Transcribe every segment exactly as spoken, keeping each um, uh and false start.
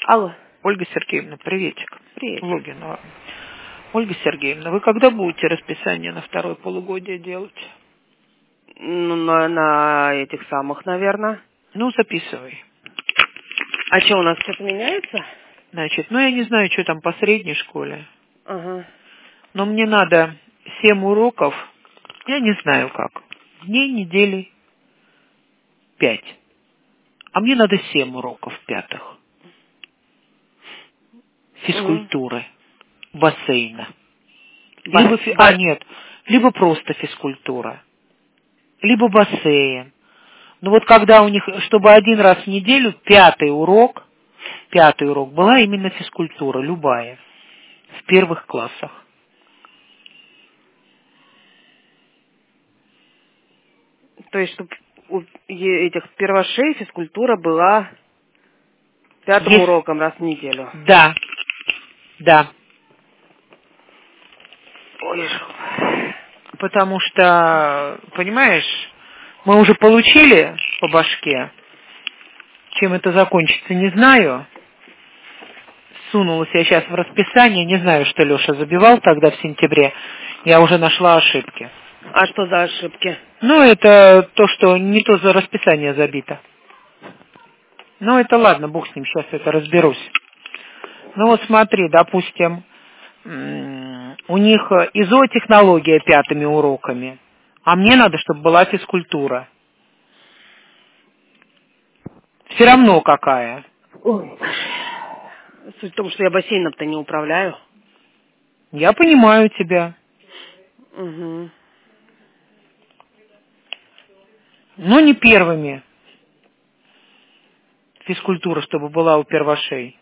Алло. Ольга Сергеевна, приветик. Привет. Логинова. Ольга Сергеевна, вы когда будете расписание на второе полугодие делать? Ну, на, на этих самых, наверное. Ну, записывай. А что, у нас что-то меняется? Значит, ну я не знаю, что там по средней школе. Ага. Но мне надо семь уроков, я не знаю как, дней, недели, пять. А мне надо семь уроков пятых. Физкультуры, бассейна. Бас, Либо, фи- а бас. нет, либо просто физкультура, либо бассейн. Ну вот когда у них, чтобы один раз в неделю, пятый урок, пятый урок была именно физкультура, любая, в первых классах. То есть, чтобы у е- этих первошей физкультура была пятым Есть, уроком раз в неделю. да, да. Ой, Потому что, понимаешь, мы уже получили по башке, чем это закончится, не знаю. Сунулась я сейчас в расписание, не знаю, что Леша забивал тогда в сентябре, я уже нашла ошибки. А что за ошибки? Ну, это то, что не то за расписание забито. Ну, это ладно, бог с ним, сейчас это разберусь. Ну, вот смотри, допустим, у них изотехнология пятыми уроками, а мне надо, чтобы была физкультура. Все равно какая. Ой. Суть в том, что я бассейном-то не управляю. Я понимаю тебя. Угу. Но не первыми. Физкультура, чтобы была у первошей.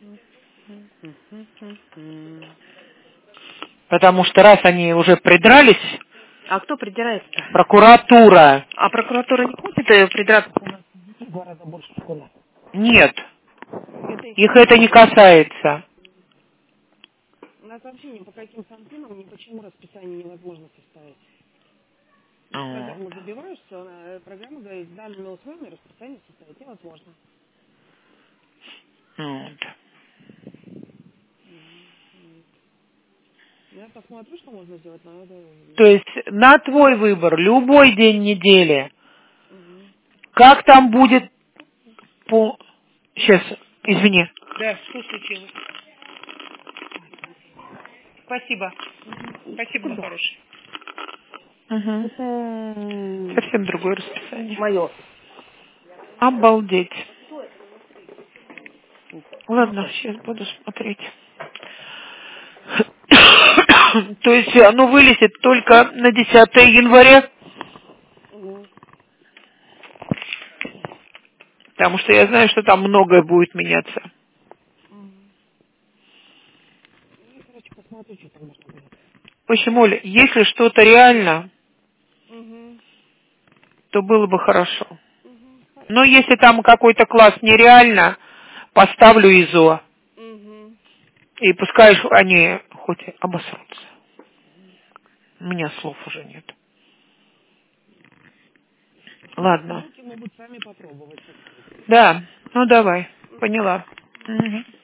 Потому что раз они уже придрались, А кто придирается-то? прокуратура. А прокуратура не хочет э, придраться? У нас детей в два раза больше в школе. Нет, Это их их не это не касается. касается. У нас вообще ни по каким санкинам, ни почему расписание невозможно составить. В Вот. программу забиваешься, она, программа говорит, данными условиями расписание составить невозможно. Вот. Я посмотрю, что можно сделать, но надо... То есть на твой выбор любой день недели. Угу. Как там будет по... Сейчас, извини. Да, что случилось? Спасибо. Спасибо, мой хороший. Угу. Это... Совсем другое расписание. Мое. Обалдеть. Ладно, сейчас буду смотреть. То есть оно вылезет только на десятое января? Угу. Потому что я знаю, что там многое будет меняться. Угу. Ну, короче, посмотрю, что там можно будет. В общем, Оля, если что-то реально, Угу. то было бы хорошо. Угу. Но если там какой-то класс нереально, поставлю ИЗО. Угу. И пускай они хоть обосрутся. У меня слов уже нет. Ладно. Руки могут сами попробовать. Да, ну давай, поняла. Угу.